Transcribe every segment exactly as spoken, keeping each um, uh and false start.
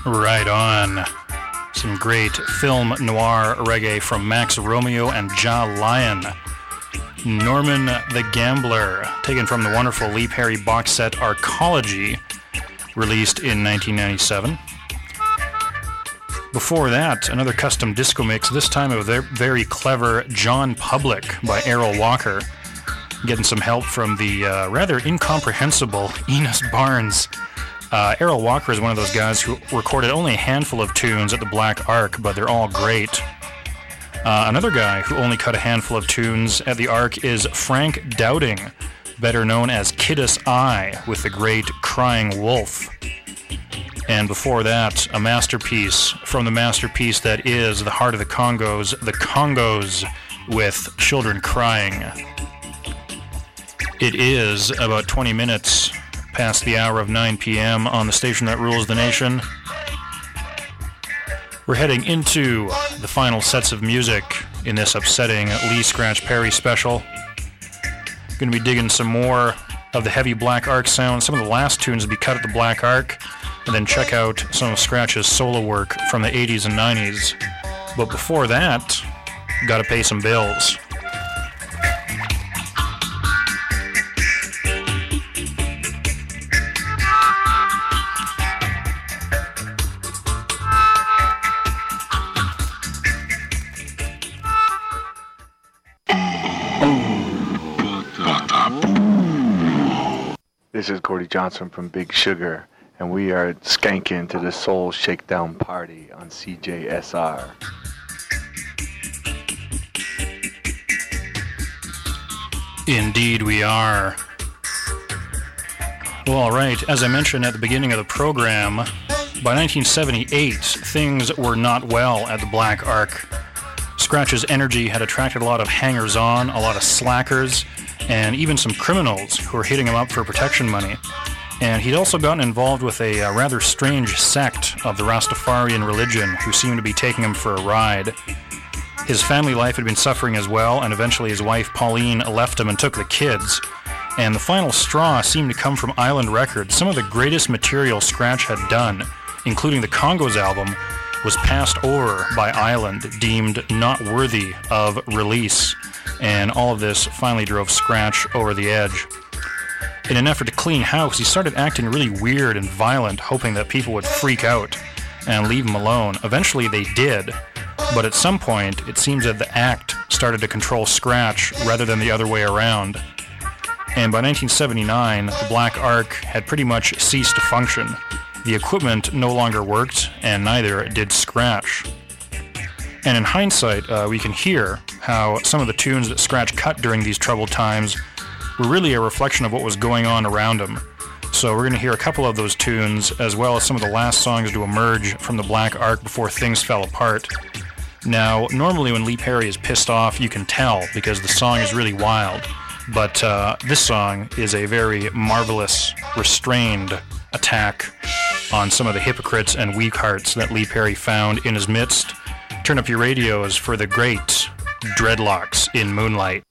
Right on. Some great film noir reggae from Max Romeo and Ja Lion. Norman the Gambler, taken from the wonderful Lee Perry box set Arcology, released in nineteen ninety-seven. Before that, another custom disco mix, this time of a very clever John Public by Errol Walker, getting some help from the uh, rather incomprehensible Enos Barnes. Uh, Errol Walker is one of those guys who recorded only a handful of tunes at the Black Ark, but they're all great. Uh, another guy who only cut a handful of tunes at the Ark is Frank Dowding, better known as Kidus Eye, with the great Crying Wolf. And before that, a masterpiece from the masterpiece that is The Heart of the Congos, The Congos, with Children Crying. It is about twenty minutes past the hour of nine p.m. on the station that rules the nation. We're heading into the final sets of music in this upsetting Lee Scratch Perry special. Going to be digging some more of the heavy Black Ark sound, some of the last tunes to be cut at the Black Ark, and then check out some of Scratch's solo work from the eighties and nineties. But before that, gotta pay some bills. This is Cordy Johnson from Big Sugar, and we are skanking to the Soul Shakedown Party on C J S R. Indeed we are. Well, all right, as I mentioned at the beginning of the program, by nineteen seventy-eight, things were not well at the Black Ark. Scratch's energy had attracted a lot of hangers-on, a lot of slackers, and even some criminals who were hitting him up for protection money. And he'd also gotten involved with a uh, rather strange sect of the Rastafarian religion who seemed to be taking him for a ride. His family life had been suffering as well, and eventually his wife Pauline left him and took the kids. And the final straw seemed to come from Island Records. Some of the greatest material Scratch had done, including the Congos album, was passed over by Island, deemed not worthy of release. And all of this finally drove Scratch over the edge. In an effort to clean house, he started acting really weird and violent, hoping that people would freak out and leave him alone. Eventually they did, but at some point it seems that the act started to control Scratch rather than the other way around. And by nineteen seventy-nine, the Black Ark had pretty much ceased to function. The equipment no longer worked, and neither did Scratch. And in hindsight, uh, we can hear how some of the tunes that Scratch cut during these troubled times were really a reflection of what was going on around him. So we're going to hear a couple of those tunes, as well as some of the last songs to emerge from the Black Ark before things fell apart. Now, normally when Lee Perry is pissed off, you can tell, because the song is really wild. But uh, this song is a very marvelous, restrained attack on some of the hypocrites and weak hearts that Lee Perry found in his midst. Turn up your radios for the great Dreadlocks in Moonlight.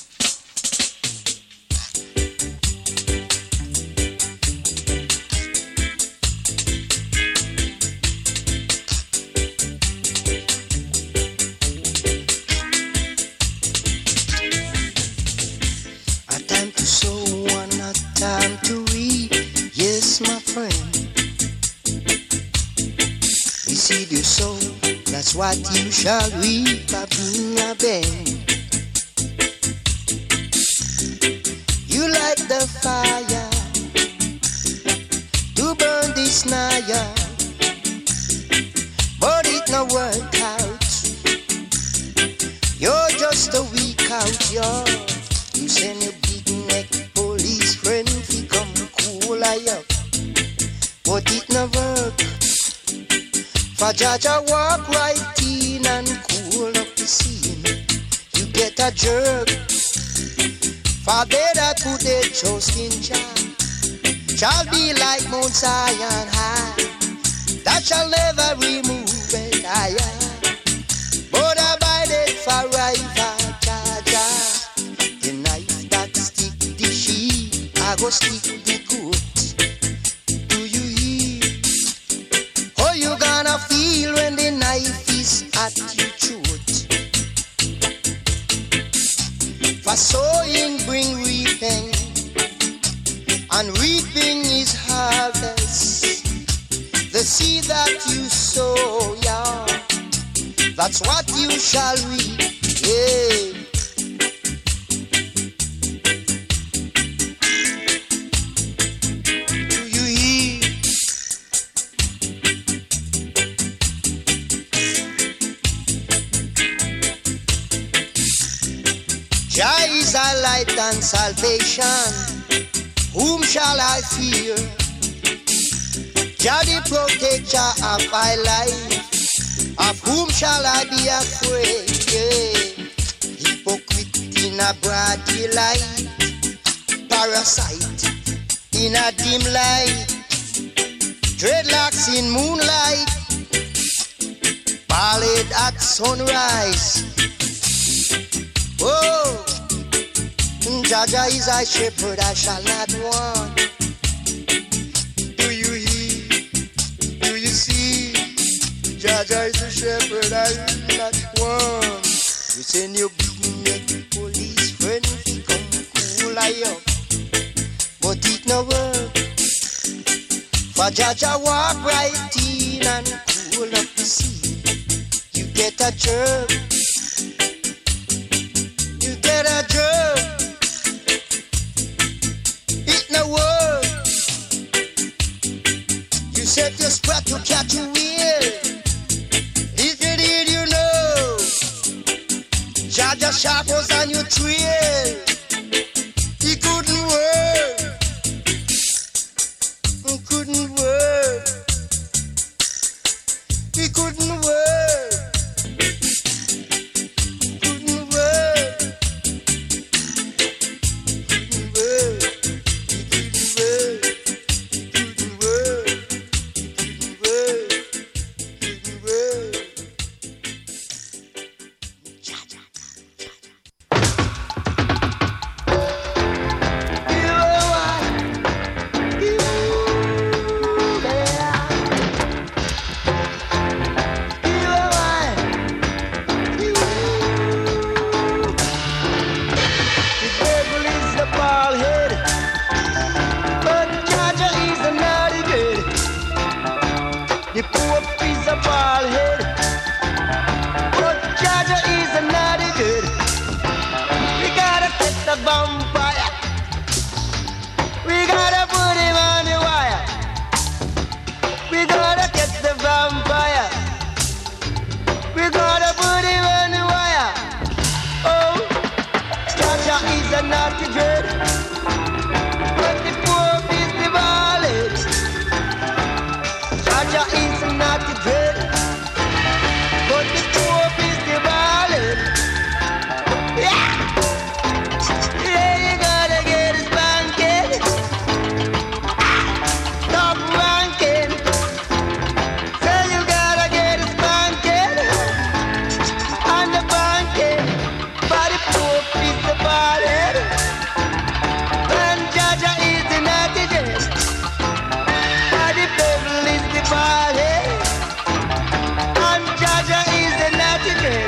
A time to sow and a time to reap, yes, my friend. Receive your soul, that's what you shall reap. I've been a bend. You light the fire to burn this naya, but it no work out. You're just a weak out, yo. You send your big neck police friend to come cool I up, but it no work. For Jaja walk right in and cool up the scene, you get a jerk. For better to the trust in Jah, shall be like Mount Zion high, that shall never remove it higher, but abided forever. Jaja, the knife that stick the sheep, I go stick the goat. Do you hear? Oh, you For sowing bring reaping, and reaping is harvest. The seed that you sow, yeah, that's what you shall reap, yeah. Do you hear? Jah is our light and salvation. Whom shall I fear? Jah the protector of my life. Of whom shall I be afraid? Yeah. Hypocrite in a broad daylight, parasite in a dim light, dreadlocks in moonlight, ballad at sunrise. Oh, Jah Jah is thy shepherd, I shall not want. Do you hear? Do you see? Jah Jah is the shepherd, I will not want. You send your big neck police friend, he come cool I up, but it no work. For Jah Jah walk right in and cool up the sea. You get a jerk. You get a jerk. It no work. You set your spot to catch a wheel. If you did, you know. Jah Jah sharp was on your trail. He couldn't work. He couldn't work. He couldn't work. Couldn't work. Couldn't work. He couldn't work. He couldn't work. He couldn't work. Couldn't work. Jah Jah. The Pope is a bald head, but Jah Jah is a naughty good. We gotta get the vampire. We gotta put him on the wire. We gotta get the vampire. We gotta put him on the wire. Oh, Jah Jah is a naughty good, but the Pope is the bald head. Jah Jah is a naughty dread, but the Pope is the ballad. Yeah, yeah, you gotta get a spanking, top ranking. Say you gotta get a spanking and the banking, but the Pope is the ballad, and Jah Jah is the naughty dread. The devil is the body, and Jah Jah is the naughty dread.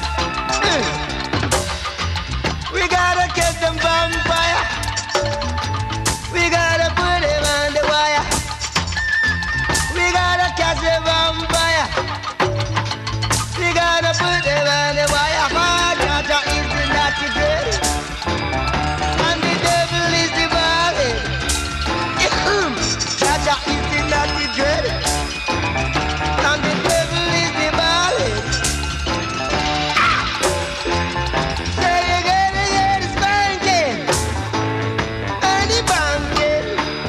We gotta catch them vampire. We gotta put him on the wire. We gotta catch the vampire. We gotta put him on the wire. Ah, Jah Jah is the naughty dread, and the devil is the body. Jah Jah is the naughty dread, and the devil is the ballad. Say you gotta get a spanking and the banking.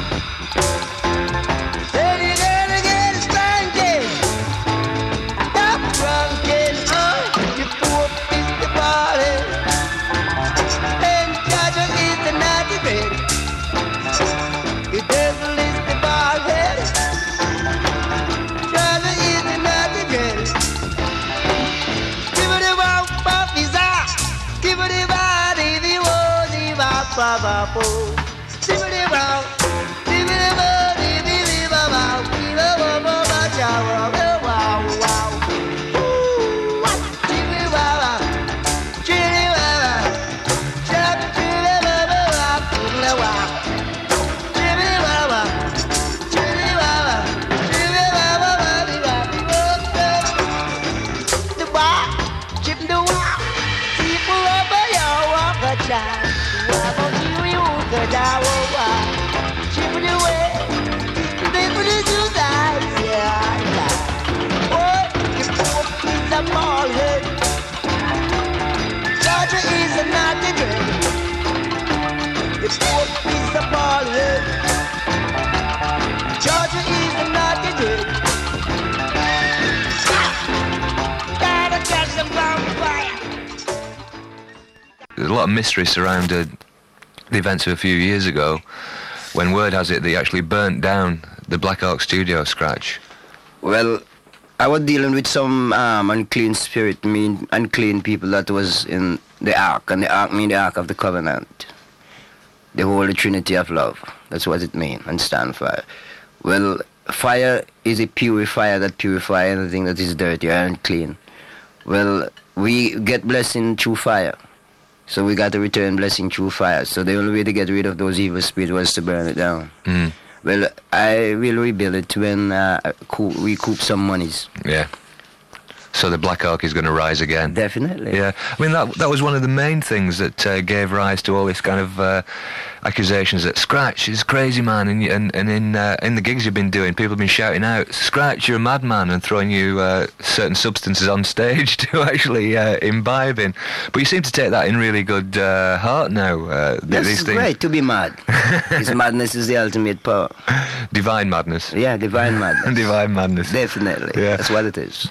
Say you gotta get a spanking, stop ranking. Oh, the Pope is the ballad, and Jah Jah is the naughty dread. The devil is the bald head. Jah Jah is the naughty dread. Give it the bop bop visa. Give it the body the wo the bop bop bop oh. Give it the bop. Give it the body the the bop bop. Give it the bop bop Jah wow wow wow. Ooh, give it the bop bop. Give it the bop bop. Jah die. Why won't you, you could die, oh, why? Chipping away, they put it to die, yeah, yeah. Oh, you poor piece of ball head. Georgia is a naughty girl. You poor piece of ball head. Georgia is a naughty girl. Gotta catch them on fire. There's a lot of mystery surrounded the events of a few years ago when word has it they actually burnt down the Black Hawk studio, Scratch. Well, I was dealing with some um, unclean spirit, mean unclean people that was in the Ark, and the Ark mean the Ark of the Covenant. The Holy Trinity of Love. That's what it means and stand for. Well, fire is a purifier that purifies anything that is dirty or unclean. Well, we get blessing through fire. So we got to return blessing through fire. So the only way to get rid of those evil spirits was to burn it down. Mm. Well, I will rebuild it when uh, recoup some monies. Yeah. So the Black Hawk is going to rise again. Definitely. Yeah. I mean, that that was one of the main things that uh, gave rise to all this kind of uh, accusations that Scratch is crazy man, and and, and in uh, in the gigs you've been doing, people have been shouting out, Scratch, you're a madman, and throwing you uh, certain substances on stage to actually uh, imbibe in. But you seem to take that in really good uh, heart now. Uh, That's these things. great to be mad. Because madness is the ultimate power. Divine madness. Yeah, divine madness. Divine madness. Definitely. Yeah. That's what it is.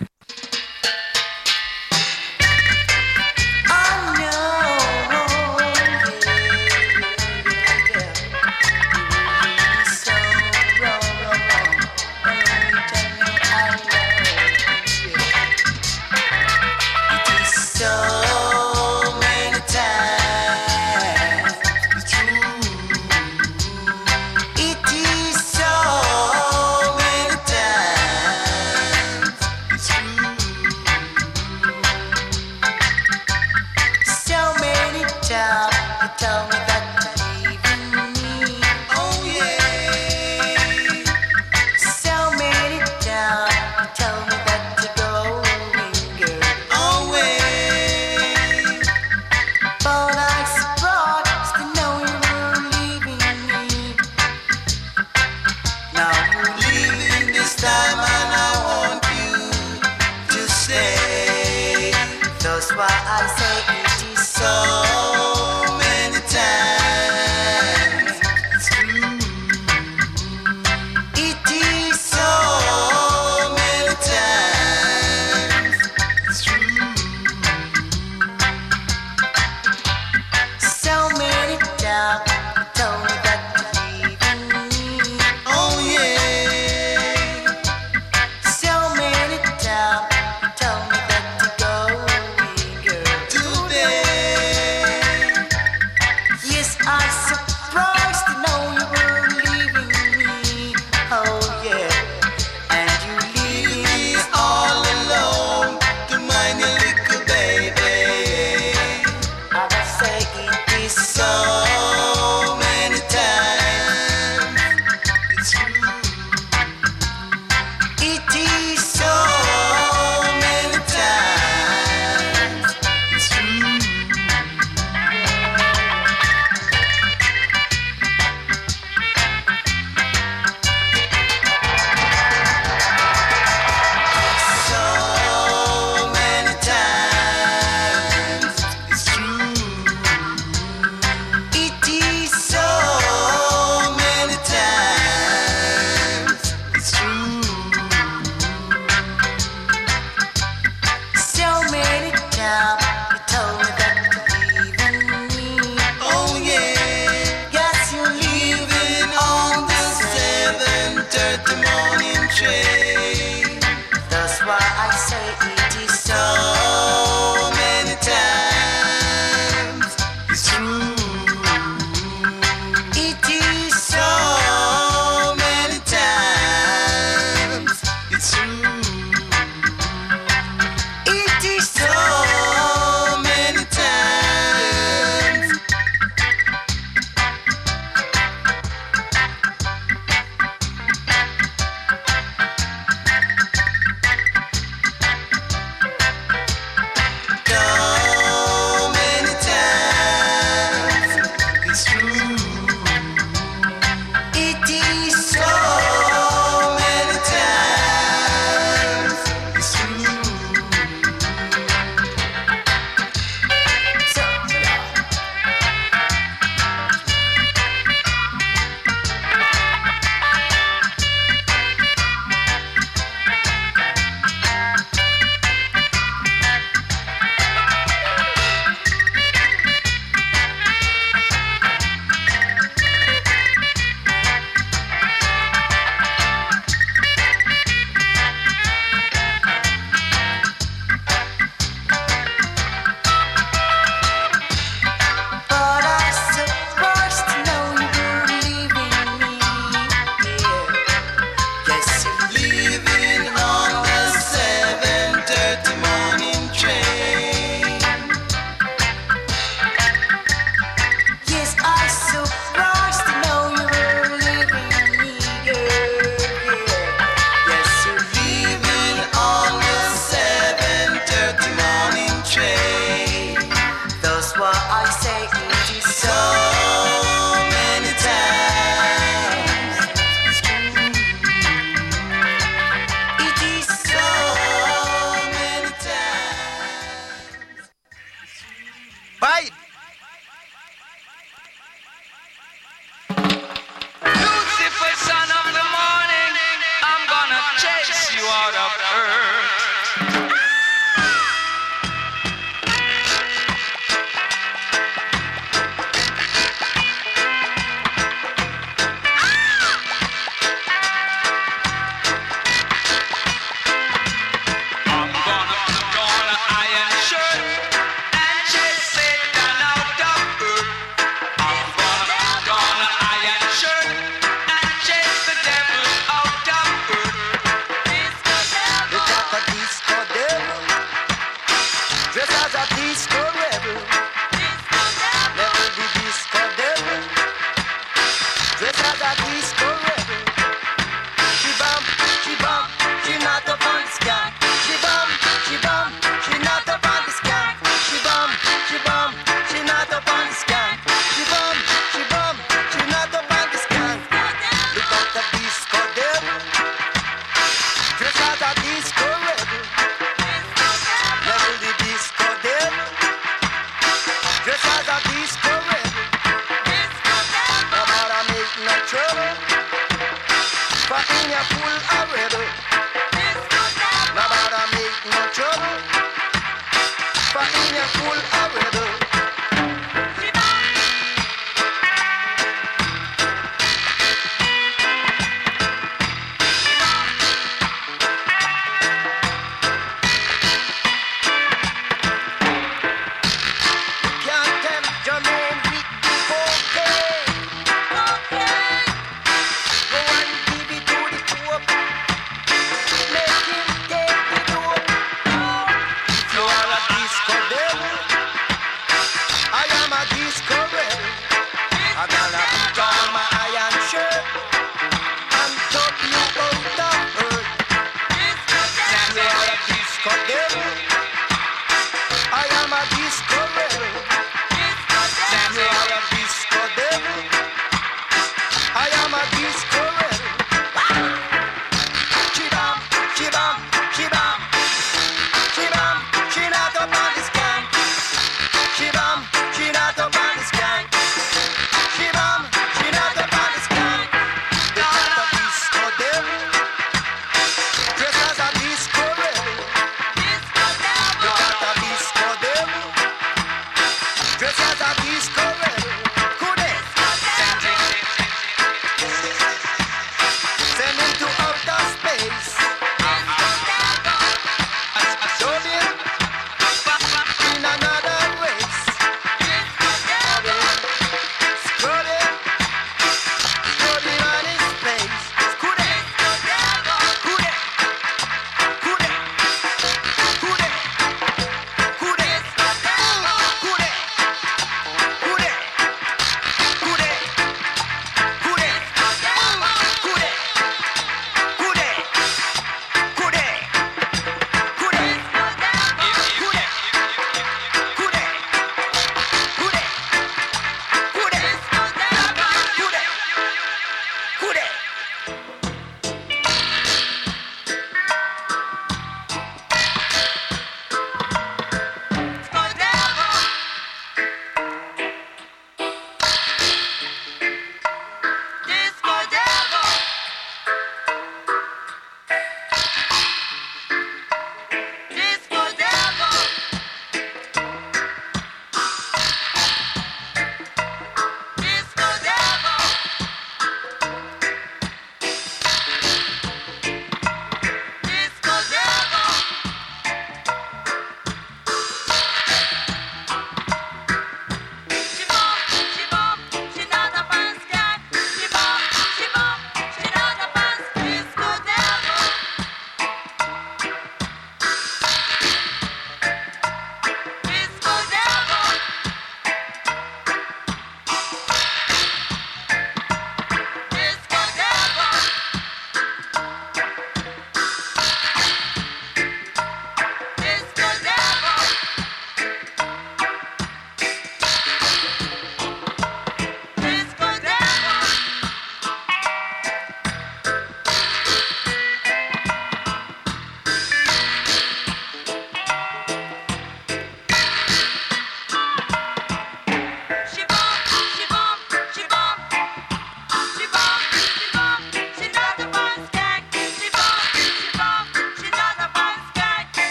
fight. Lucifer, son of the morning, I'm gonna chase you out of earth. I'm gonna put on an iron shirt and chase Satan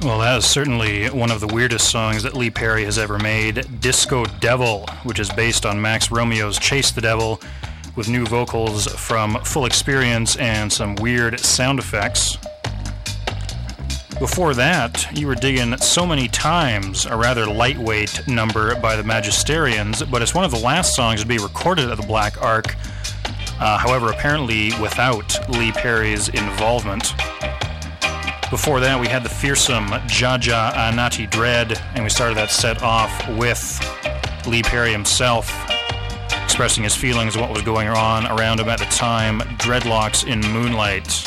Well, that is certainly one of the weirdest songs that Lee Perry has ever made, Disco Devil, which is based on Max Romeo's Chase the Devil, with new vocals from Full Experience and some weird sound effects. Before that, you were digging So Many Times, a rather lightweight number by the Magisterians, but it's one of the last songs to be recorded at the Black Ark, uh, however, apparently without Lee Perry's involvement. Before that, we had the fearsome Jaja Anati Dread, and we started that set off with Lee Perry himself expressing his feelings of what was going on around him at the time, Dreadlocks in Moonlight.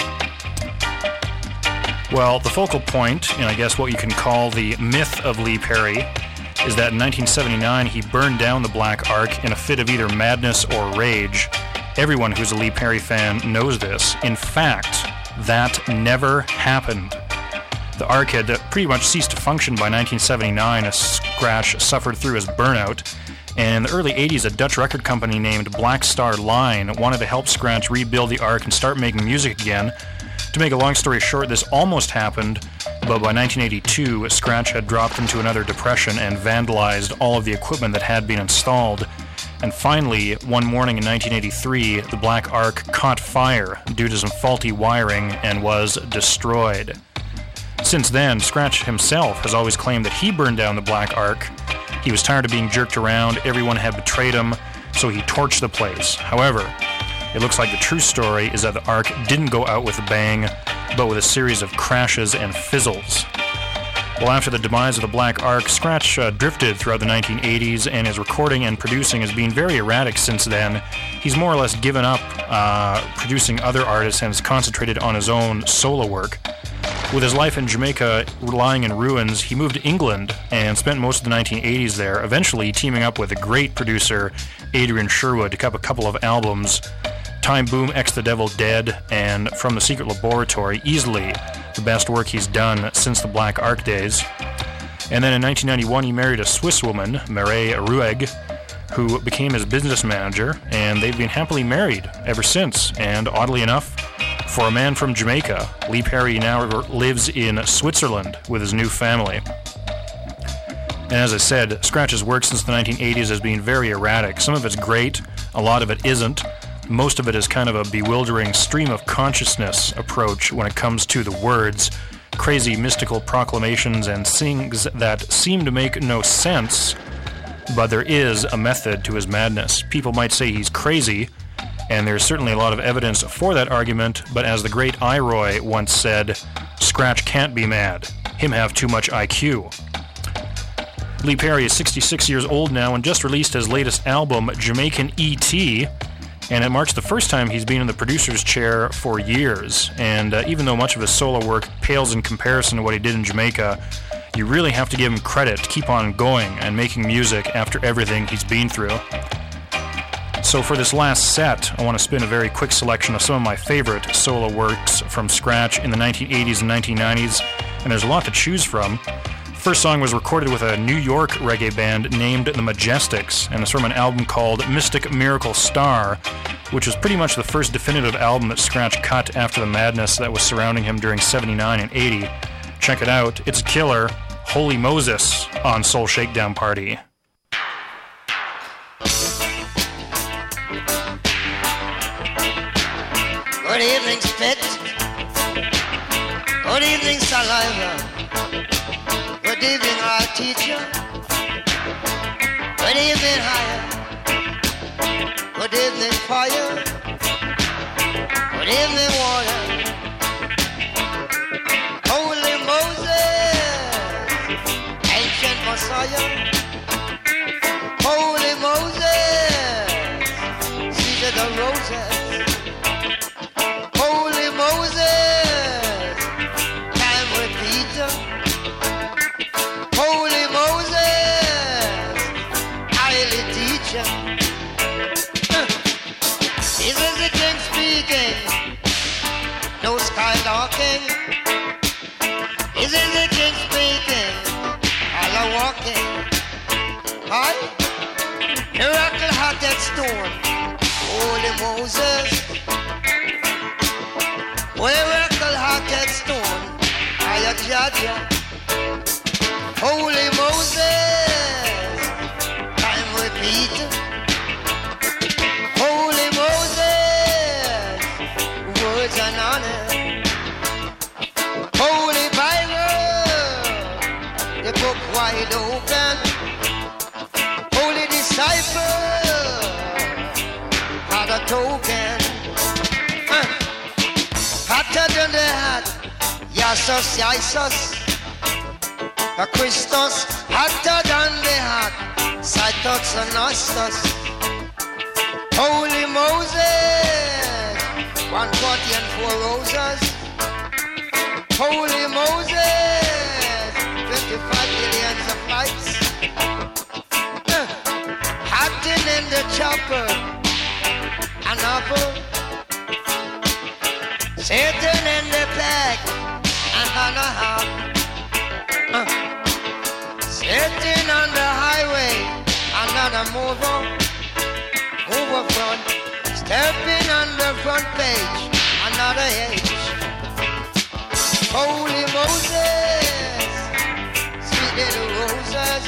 Well, the focal point, and I guess what you can call the myth of Lee Perry, is that in nineteen seventy-nine he burned down the Black Ark in a fit of either madness or rage. Everyone who's a Lee Perry fan knows this. In fact, that never happened. The Ark had pretty much ceased to function by nineteen seventy-nine as Scratch suffered through his burnout, and in the early eighties a Dutch record company named Black Star Line wanted to help Scratch rebuild the Ark and start making music again. To make a long story short, this almost happened, but by nineteen eighty-two, Scratch had dropped into another depression and vandalized all of the equipment that had been installed. And finally, one morning in nineteen eighty-three, the Black Ark caught fire due to some faulty wiring and was destroyed. Since then, Scratch himself has always claimed that he burned down the Black Ark. He was tired of being jerked around, everyone had betrayed him, so he torched the place. However, it looks like the true story is that the Ark didn't go out with a bang, but with a series of crashes and fizzles. Well, after the demise of the Black Ark, Scratch uh, drifted throughout the nineteen eighties, and his recording and producing has been very erratic since then. He's more or less given up uh, producing other artists and has concentrated on his own solo work. With his life in Jamaica lying in ruins, he moved to England and spent most of the nineteen eighties there, eventually teaming up with a great producer, Adrian Sherwood, to cut a couple of albums, Time Boom, X the Devil Dead, and From the Secret Laboratory, easily the best work he's done since the Black Ark days. And then in nineteen ninety-one he married a Swiss woman, Mireille Ruegg, who became his business manager, and they've been happily married ever since. And oddly enough, for a man from Jamaica, Lee Perry now lives in Switzerland with his new family. And as I said, Scratch's work since the nineteen eighties has been very erratic. Some of it's great, a lot of it isn't. Most of it is kind of a bewildering stream of consciousness approach when it comes to the words, crazy mystical proclamations and things that seem to make no sense, but there is a method to his madness. People might say he's crazy, and there's certainly a lot of evidence for that argument, but as the great Iroy once said, Scratch can't be mad. Him have too much I Q. Lee Perry is sixty-six years old now and just released his latest album, Jamaican E T, and it marks the first time he's been in the producer's chair for years. And uh, even though much of his solo work pales in comparison to what he did in Jamaica, you really have to give him credit to keep on going and making music after everything he's been through. So for this last set, I want to spin a very quick selection of some of my favorite solo works from Scratch in the nineteen eighties and nineteen nineties, and there's a lot to choose from. The first song was recorded with a New York reggae band named The Majestics, and it's from an album called Mystic Miracle Star, which was pretty much the first definitive album that Scratch cut after the madness that was surrounding him during seventy-nine and eighty. Check it out, it's a killer. Holy Moses on Soul Shakedown Party. Good evening, Spit. Good evening, Saliva. Good evening, our teacher. Good evening, higher. Good evening, fire. Good evening, water. Holy Moses, ancient Messiah. Holy Moses, Caesar the roses. Holy Moses, time repeater. Holy Moses, highly teacher. This is the king speaking, no skylarking. This is the king speaking, Allah walking. Hi, miracle hearted stone. Holy Moses, miracle hearted stone. I Jaja. Holy Moses, time repeat. Holy Moses, words and honor. Holy Bible, the book wide open. Holy disciple, had a token. Uh, hotter than the hat, Yasus, Yasus. A Christus, hotter than the hat, Cytox and Nostos. Holy Moses, one forty and four roses. Holy Moses, twenty-five billions of lights. Uh, Hotting in the chopper, an apple. Satan in the pack, and on a hop. Uh, Sitting on the highway, another mover, over front, stepping on the front page, another age. Holy Moses, sweet little roses.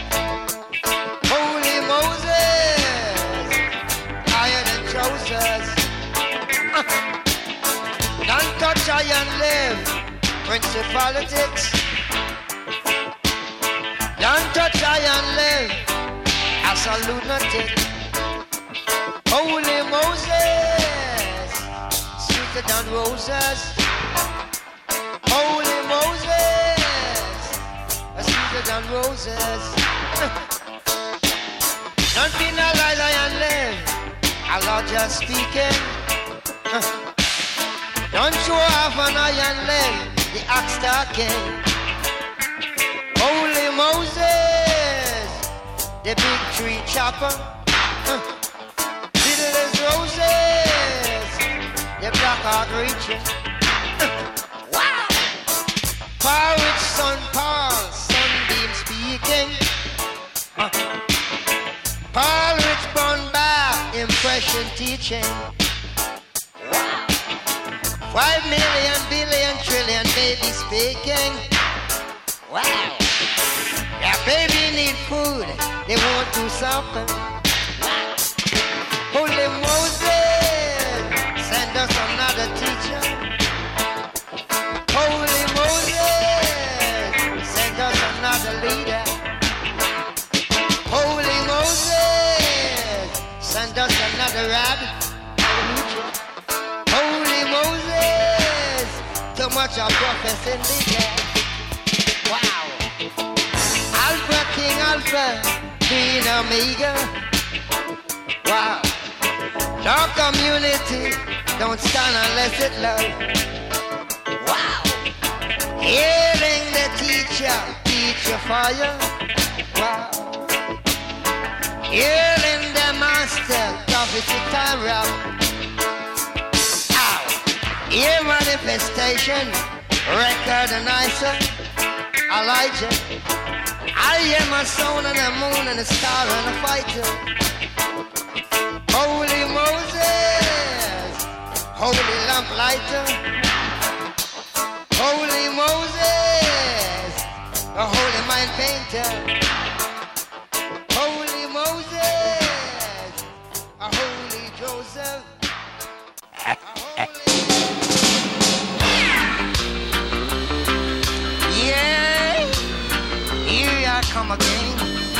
Holy Moses, higher than trousers. Uh, don't touch I and live, Prince of Politics. Don't touch I and live as a lunatic. Holy Moses, sweeter than roses. Holy Moses, sweeter than roses. Don't be no lie, lie and live. Allah just speaking. Don't show off an eye and live. The axe talking. Holy Moses, the big tree chopper. Uh, little as roses, the black heart reaching. Uh, wow! Paul with son Paul, sunbeam speaking. Uh, Paul with born back, impression teaching. Wow! Five million, billion, trillion baby speaking. Wow! Yeah, baby need food, they won't do something. Wow. Holy Moses, send us another teacher. Holy Moses, send us another leader. Holy Moses, send us another rabbit. Holy Moses, too much of prophecy in the air. Wow! Alpha, King Alpha, Queen Omega. Wow. Our community don't stand unless it love. Wow. Hearing the teacher, teacher fire. Wow. Hearing the master, prophecy time rap. Ow. Hear manifestation, recognizer, Elijah. I am a sun and a moon and a star and a fighter. Holy Moses, holy lamplighter. Holy Moses, a holy mind painter. Holy Moses, a holy Joseph. A holy... Yeah, here I come again.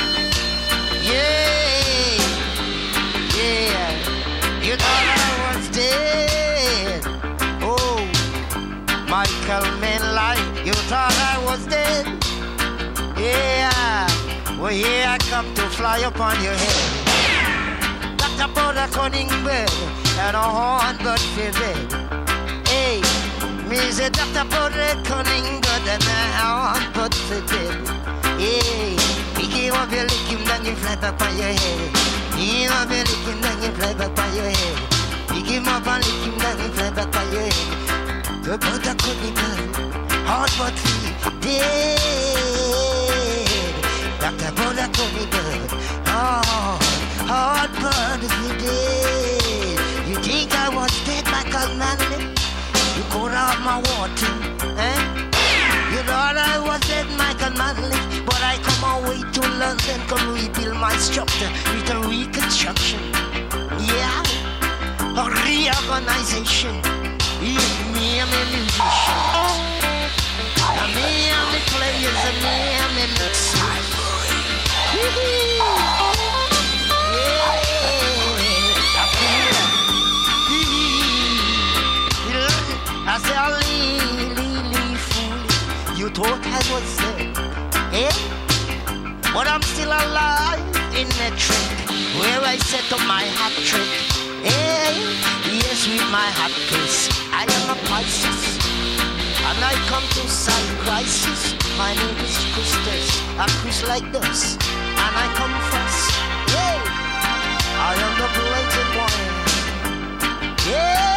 Yeah, yeah. You thought I was dead. Oh, Michael Manley, you thought I was dead. Yeah, well here I come to fly upon your head. Talk about a cunning bird and a horn but vivid. Hey, me say talk about a cunning bird and a horn but vivid. Hey, pick him up, you lick him, then you fly back on your head. Pick him up, you lick him, then you fly back on your head. Pick him up and lick him, then you fly back on your head. The bird a cunning bird, hard but dead. Doctor Bola told me bird, oh, hard bird is me dead. You think I was dead, Michael Manley? You could have my water, eh? You thought I was dead, Michael Manley, but and then come rebuild my structure with a reconstruction. Yeah, a reorganization. It's me and my musicians. And me and my players and me and my mixers. I say, I leave, leave, leave, fool. You thought I was dead, eh? But I'm still alive in that trick where I set up my hat trick, eh? Yes, with my hat case. I am a Pisces, and I come to solve crisis. My name is Christus, a Chris like this, and I come first. Yeah, I am the blazing one. Yeah.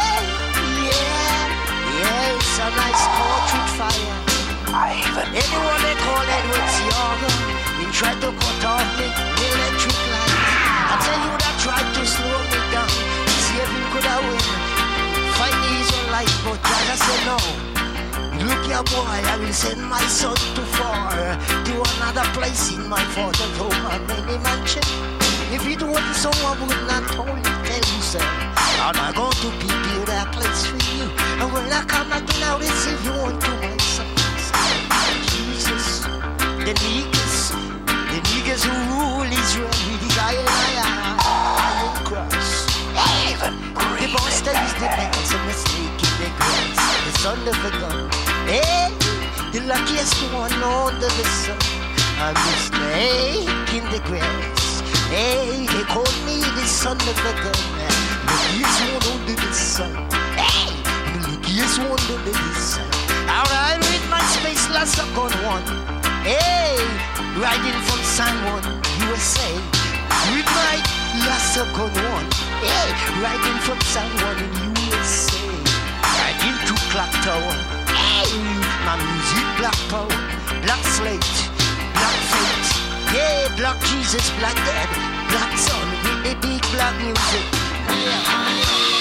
Yeah, it's a nice portrait fire. Anyone they call Edward Yoga, he tried to cut off me the electric light. I tell you that tried to slow me down, see if he could have win. Fight the Israelite, but Jaja said no. Look here boy, I will send my son too far to another place in my father's home and any mansion. If it wasn't so, I would not only tell you, sir. And I'm going to prepare that place for you. And when I come again, I'll receive you onto my sons. Jesus, the niggas, the niggas who rule Israel with the iron, iron, iron cross. The monster is the dance and the snake in the grass, the son of a gun. Hey, the luckiest one under the sun. I'm the snake in the grass. Hey, they call me the son of a gun. The luckiest one under the sun. Hey, the luckiest one under the sun. Alright, with my space last up on one. Hey, riding from San Juan, U S A. With my last up on one. Hey, riding from San Juan in U S A. Riding to Clock Tower. Hey, my music black power, black slate, black fate. Yeah, black Jesus, black dead, black sun with the big black music. Yeah.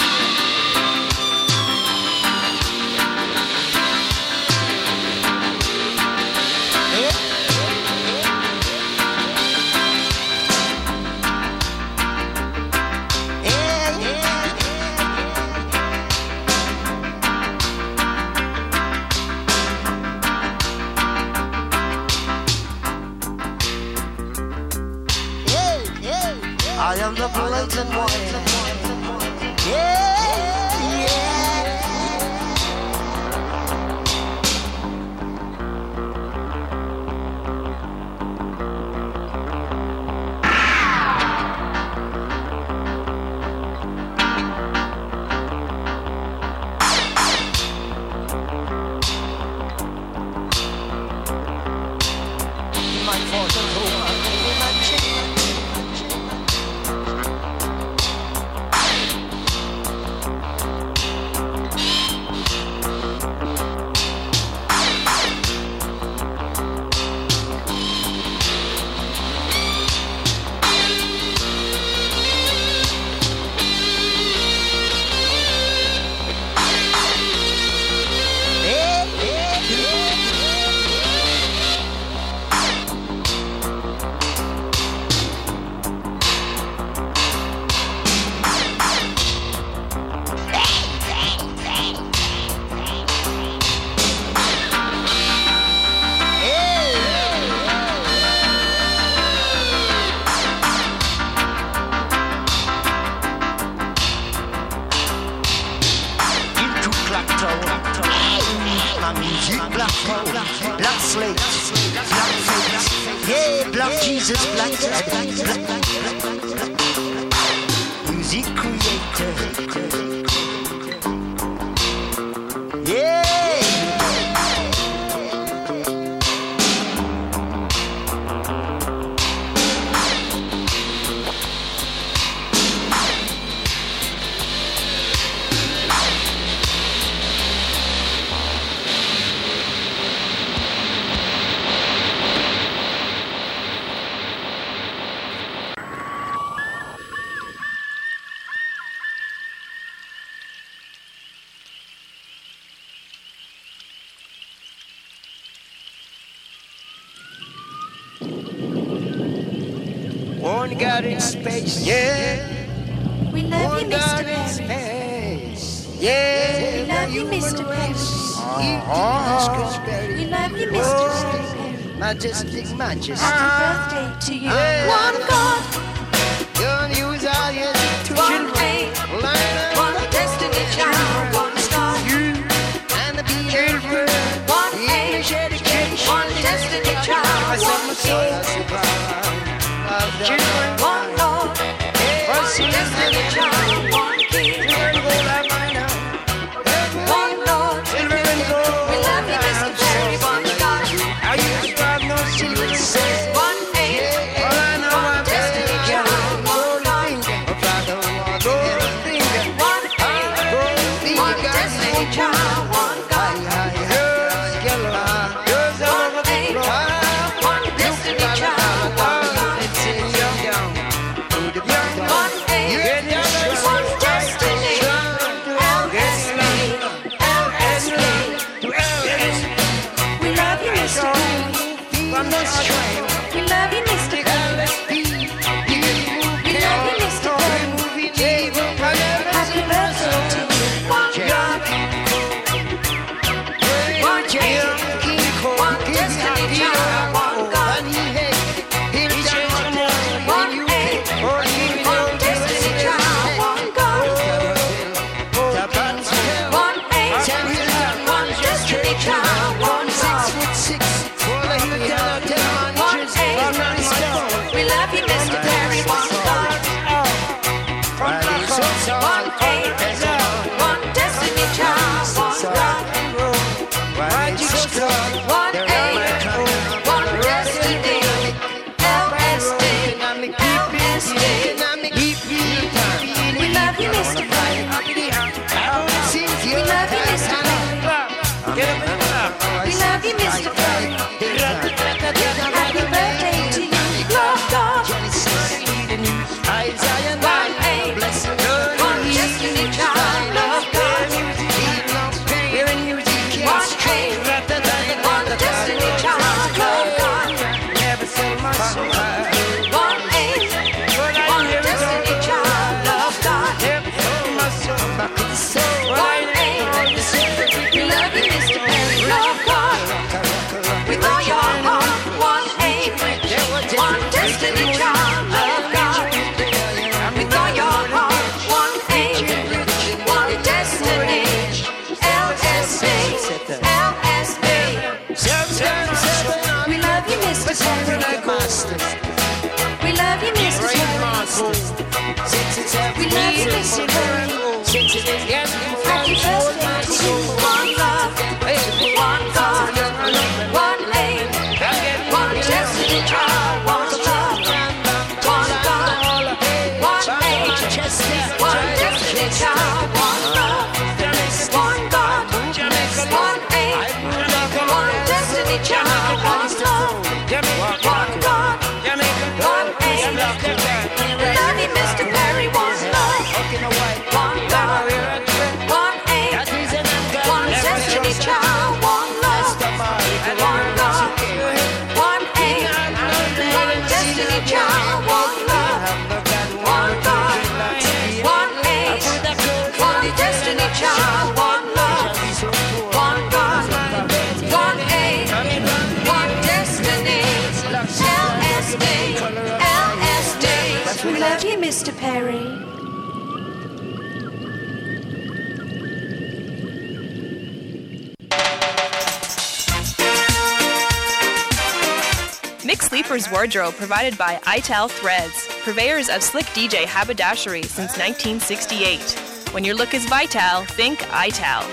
I am the blatant one. Yeah, yeah. My father, who I'm in my chin. My music, black power, black slate, black face. Yeah, black Jesus, black death, black death. Music creator. Yeah. One God in space, yeah. We love you, Mister Perry. Space, yeah. We love you, Mister Perry. Uh-huh. We love you, Mister Perry. Majestic, majesty. Happy birthday to you. Yeah. One God, Don't use all your one children. aim, Line up one destiny child, one star. and the beautiful. One aim, English education. one destiny child, one king. Children, One Lord, one destiny child, one king. One Lord, we love you, Mister Perry. One God, I used to have no secrets. one aim, one destiny child, one God. One aim, one destiny child, one God. One aim, one destiny child, one God. One aim, one destiny. L S D, L S D. We love you, Mister Perry. We love you, Mister Perry. We love you, Mister Perry. Happy birthday to you. One God, one aim, one destiny child, one God. One aim, one destiny child, one God. One aim, one destiny child, one God. One aim, we love you, Mister Perry. One God. One aim, one destiny child, one God. One aim, one destiny. L S D, L S D. We love you, Mister Perry. We love you, Mister Perry. We love you, Mister Perry. Happy birthday to you, Lord God. One aim, one destiny child, Lord God. One aim, one destiny child, Lord God. One aim, one destiny child, Lord God. One aim, we love you, Mister Perry, Lord God. With all your heart, one aim, one destiny child, Lord God. With all your heart, one aim, one destiny. L S D, L S D. We love you, Mister Perry. We love you, Mister Perry. We love you, Mister Perry. Happy birthday to you. One love, one God, one aim, one destiny child, one love, one God, one aim, one destiny child, one love, one God, one aim, one destiny child, one love, one God, one aim. We love you, Mister Perry. One love, one God, one aim, one destiny child, one love, one God, one aim, one destiny child, one love, one God, one aim, one destiny child, one love, one God, one aim, one destiny. L S D, L S D. We love you, Mister Perry. Mick Sleeper's wardrobe provided by Ital Threads, purveyors of slick D J haberdashery since nineteen sixty-eight. When your look is vital, think Ital.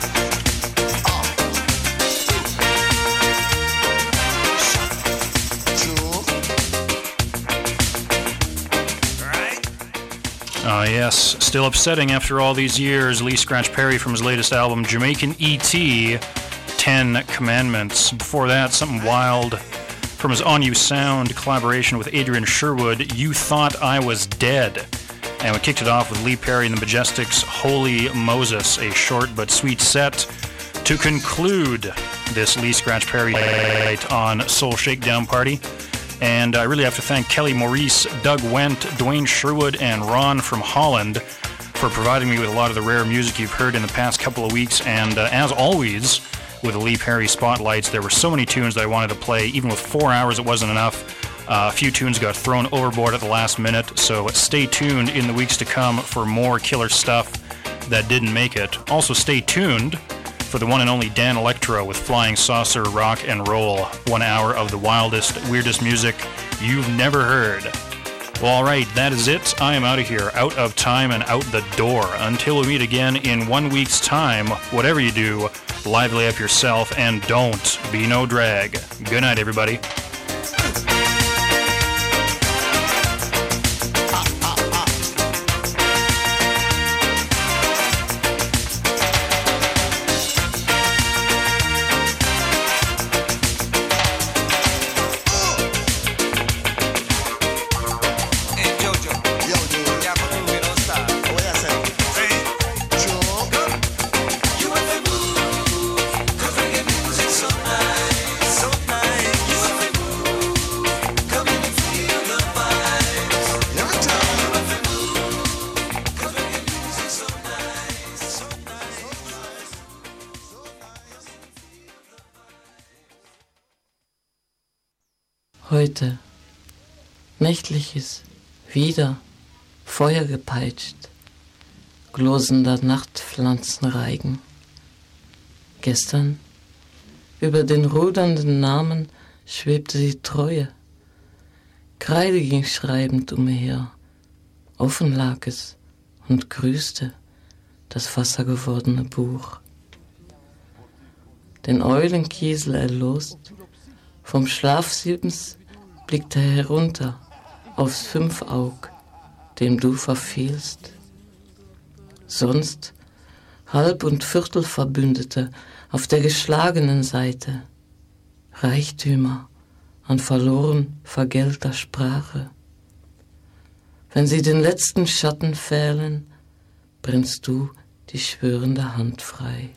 Ah, yes. Still upsetting after all these years. Lee Scratch Perry from his latest album, Jamaican E T, Ten Commandments. Before that, something wild from his On You Sound collaboration with Adrian Sherwood, You Thought I Was Dead. And we kicked it off with Lee Perry and the Majestics' Holy Moses, a short but sweet set to conclude this Lee Scratch Perry night on Soul Shakedown Party. And I really have to thank Kelly Maurice, Doug Wendt, Dwayne Sherwood, and Ron from Holland for providing me with a lot of the rare music you've heard in the past couple of weeks. And uh, as always, with the Lee Perry Spotlights, there were so many tunes that I wanted to play. Even with four hours, it wasn't enough. Uh, a few tunes got thrown overboard at the last minute, so stay tuned in the weeks to come for more killer stuff that didn't make it. Also, stay tuned for the one and only Dan Electro with Flying Saucer Rock and Roll. One hour of the wildest, weirdest music you've never heard. Well, alright, that is it. I am out of here, out of time and out the door. Until we meet again in one week's time, whatever you do, lively up yourself and don't be no drag. Good night, everybody. Heute nächtliches wieder Feuer gepeitscht, glosender Nachtpflanzenreigen. Gestern über den rudernden Namen schwebte die Treue. Kreide ging schreibend umher, offen lag es und grüßte das wassergewordene Buch. Den Eulenkiesel erlost, vom Schlafsims blickte er herunter aufs Fünfaug, dem du verfehlst. Sonst Halb- und Viertelverbündete auf der geschlagenen Seite, Reichtümer an verloren vergällter Sprache. Wenn sie den letzten Schatten fählen, brennst du die schwörende Hand frei.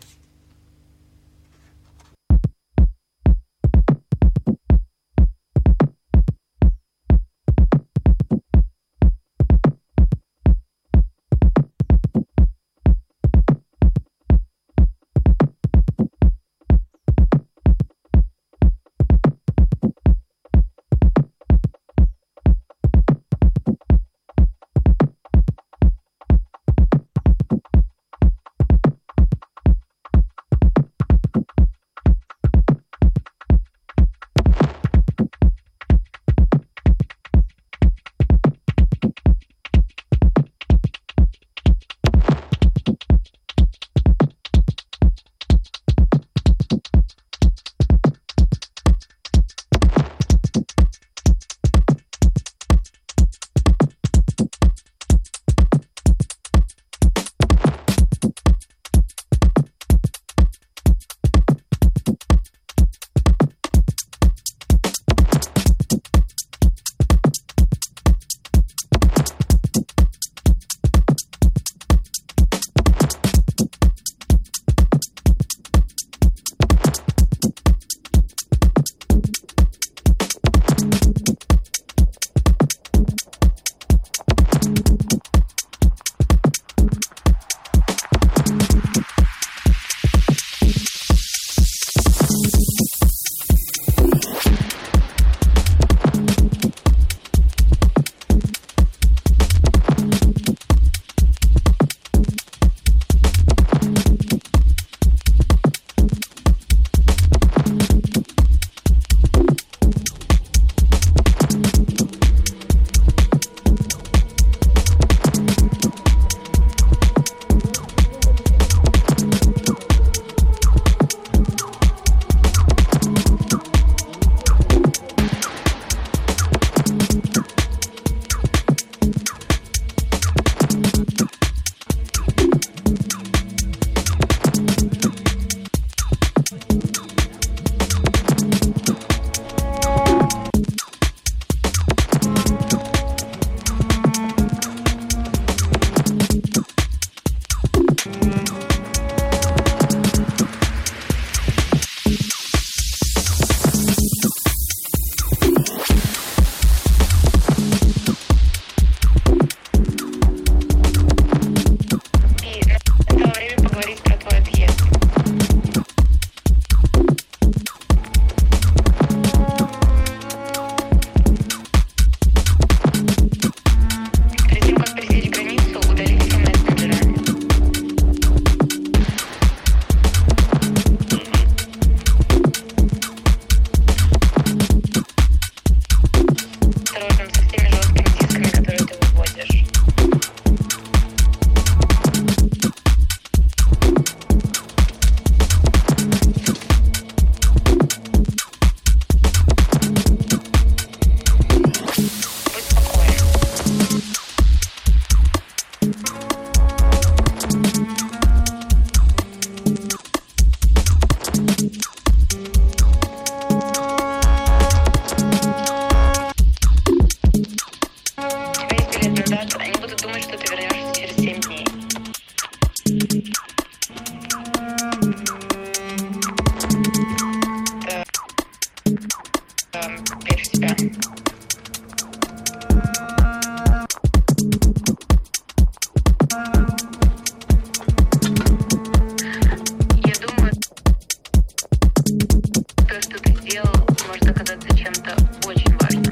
то, что ты сделал, может оказаться чем-то очень важным.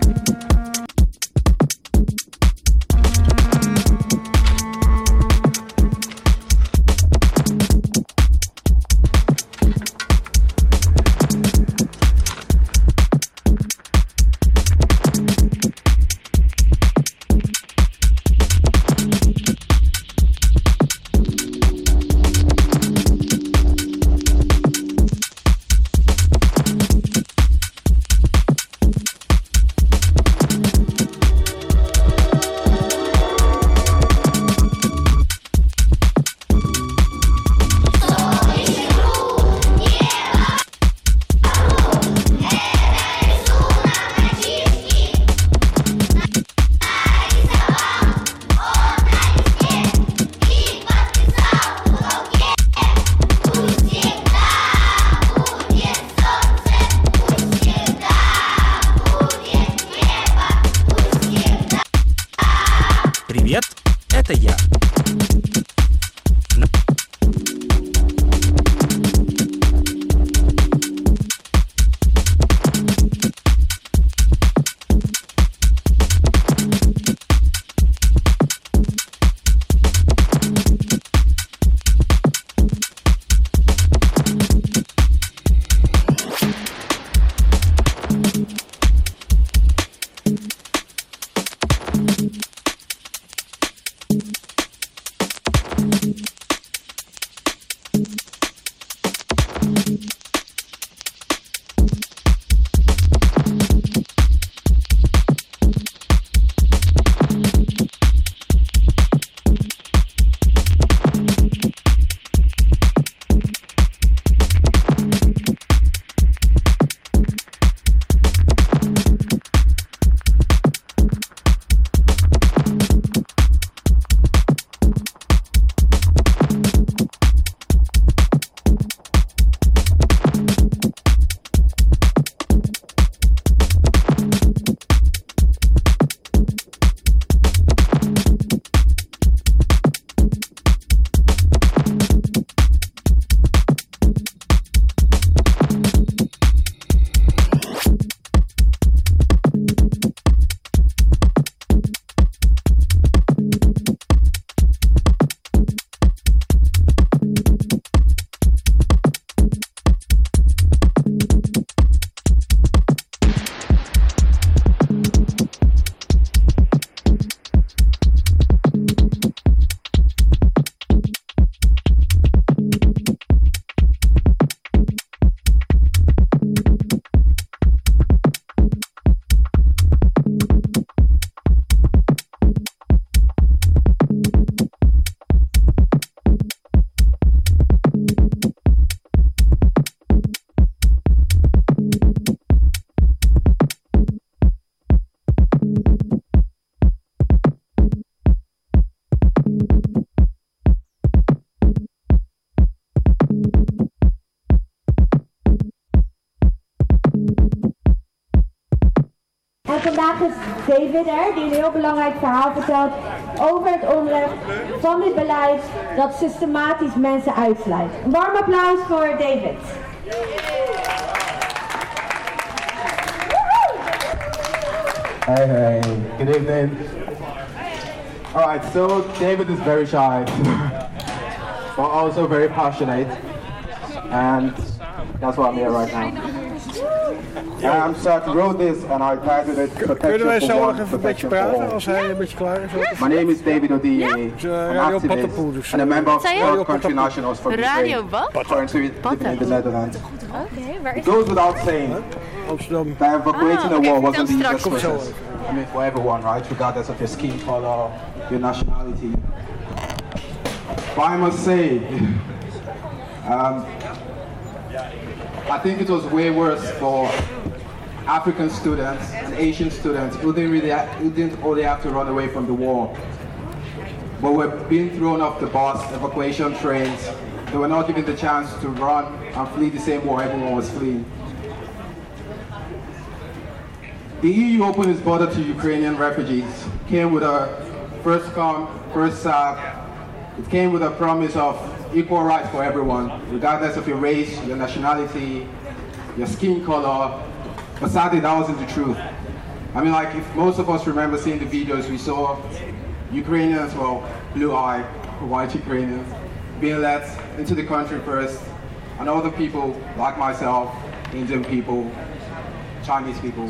Привет, это я. En vandaag is David er, die een heel belangrijk verhaal vertelt over het onrecht van dit beleid dat systematisch mensen uitsluit. Een warm applaus voor David. Hey, hey, good evening. Alright, so David is very shy, but also very passionate, and that's why I'm here right now. Um, so I wrote this and I titled it Protection Kunnen wij for zo One, nog even een beetje Protection for praten All. als hij een beetje klaar is? My name is David Odie, Ja? an activist and a member of All Country Nationals for Radio Ukraine, wat? currently living in the Netherlands. Oké, waar It is goes without saying that evacuating Ah, the war oké, wasn't vertel the easiest straks. process. I mean, for everyone, right? Regardless of your skin color, your nationality. But I must say, um, I think it was way worse for African students and Asian students who didn't really, who didn't only have to run away from the war, but were being thrown off the bus, evacuation trains. They were not given the chance to run and flee the same war everyone was fleeing. The E U opened its border to Ukrainian refugees. Came with a first come, first served. It came with a promise of equal rights for everyone, regardless of your race, your nationality, your skin color, but sadly that wasn't the truth. I mean, like, if most of us remember seeing the videos, we saw Ukrainians, well, blue-eyed, white Ukrainians, being let into the country first, and other people like myself, Indian people, Chinese people,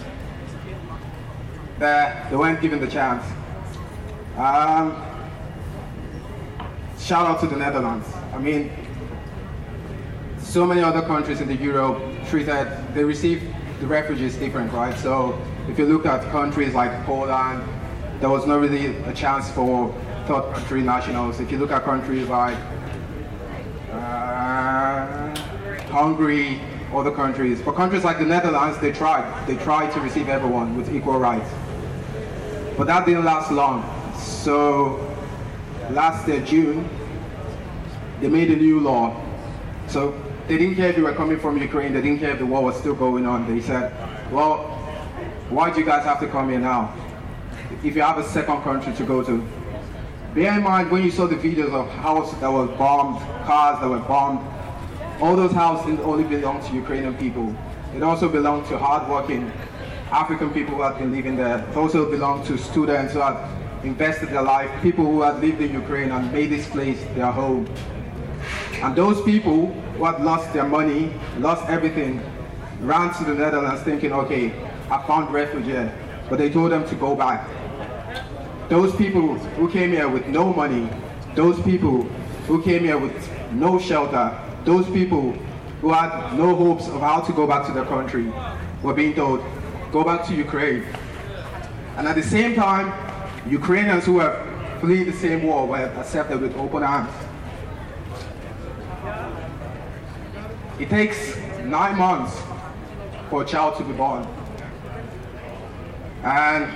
they, they weren't given the chance. Um, shout out to the Netherlands. I mean, so many other countries in the Europe treated, they receive the refugees different, right? So if you look at countries like Poland, there was not really a chance for third country nationals. If you look at countries like uh, Hungary, other countries, for countries like the Netherlands, they tried. They tried to receive everyone with equal rights. But that didn't last long. So last year, June, they made a new law. So they didn't care if you were coming from Ukraine, they didn't care if the war was still going on. They said, well, why do you guys have to come here now if you have a second country to go to? Bear in mind, when you saw the videos of houses that were bombed, cars that were bombed, all those houses didn't only belong to Ukrainian people. It also belonged to hardworking African people who had been living there. It also belonged to students who had invested their life, people who had lived in Ukraine and made this place their home. And those people who had lost their money, lost everything, ran to the Netherlands thinking, okay, I found refuge here, but they told them to go back. Those people who came here with no money, those people who came here with no shelter, those people who had no hopes of how to go back to their country were being told, go back to Ukraine. And at the same time, Ukrainians who were fleeing the same war were accepted with open arms. It takes nine months for a child to be born. And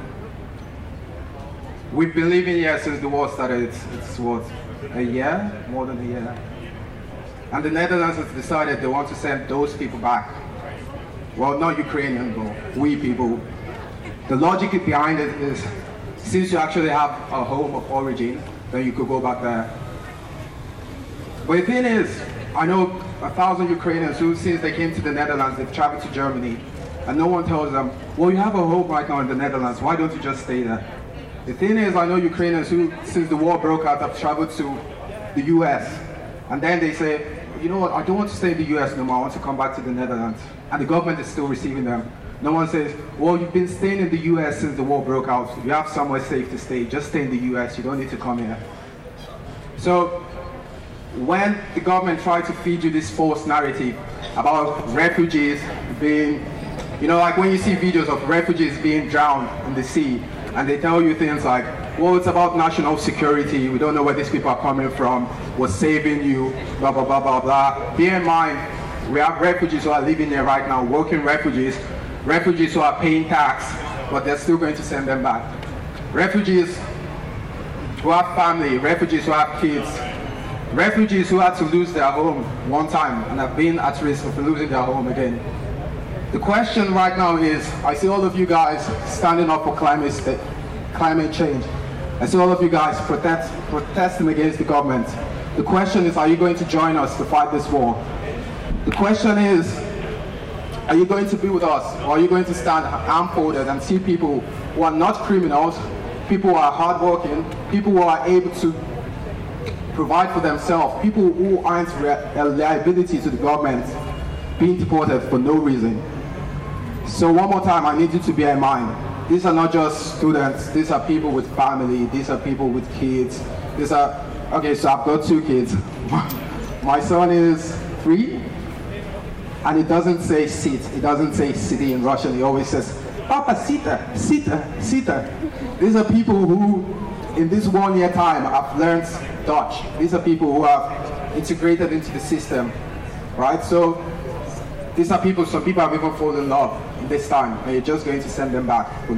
we've been living here since the war started. It's, it's what, a year? More than a year. And the Netherlands has decided they want to send those people back. Well, not Ukrainian, but we people. The logic behind it is, since you actually have a home of origin, then you could go back there. But the thing is, I know a thousand Ukrainians who, since they came to the Netherlands, they've traveled to Germany, and no one tells them, well, you have a home right now in the Netherlands, why don't you just stay there? The thing is, I know Ukrainians who, since the war broke out, have traveled to the U S, and then they say, you know what, I don't want to stay in the U S no more, I want to come back to the Netherlands. And the government is still receiving them. No one says, well, you've been staying in the U S since the war broke out, you have somewhere safe to stay, just stay in the U S, you don't need to come here. So, when the government tried to feed you this false narrative about refugees being, you know, like when you see videos of refugees being drowned in the sea, and they tell you things like, well, it's about national security, we don't know where these people are coming from, we're saving you, blah, blah, blah, blah, blah. Bear in mind, we have refugees who are living there right now, working refugees, refugees who are paying tax, but they're still going to send them back. Refugees who have family, refugees who have kids, refugees who had to lose their home one time and have been at risk of losing their home again. The question right now is, I see all of you guys standing up for climate, climate change. I see all of you guys protest, protesting against the government. The question is, are you going to join us to fight this war? The question is, are you going to be with us, or are you going to stand arm-folded and see people who are not criminals, people who are hardworking, people who are able to provide for themselves, people who aren't a liability to the government, being deported for no reason? So one more time, I need you to bear in mind, these are not just students, these are people with family, these are people with kids, these are, okay, so I've got two kids. My son is three, and it doesn't say sit, it doesn't say city in Russian, he always says, Papa, sita, sita, sita. These are people who, in this one year time, have learned Dutch. These are people who have integrated into the system, right? So these are people, some people have even fallen in love in this time, and you're just going to send them back.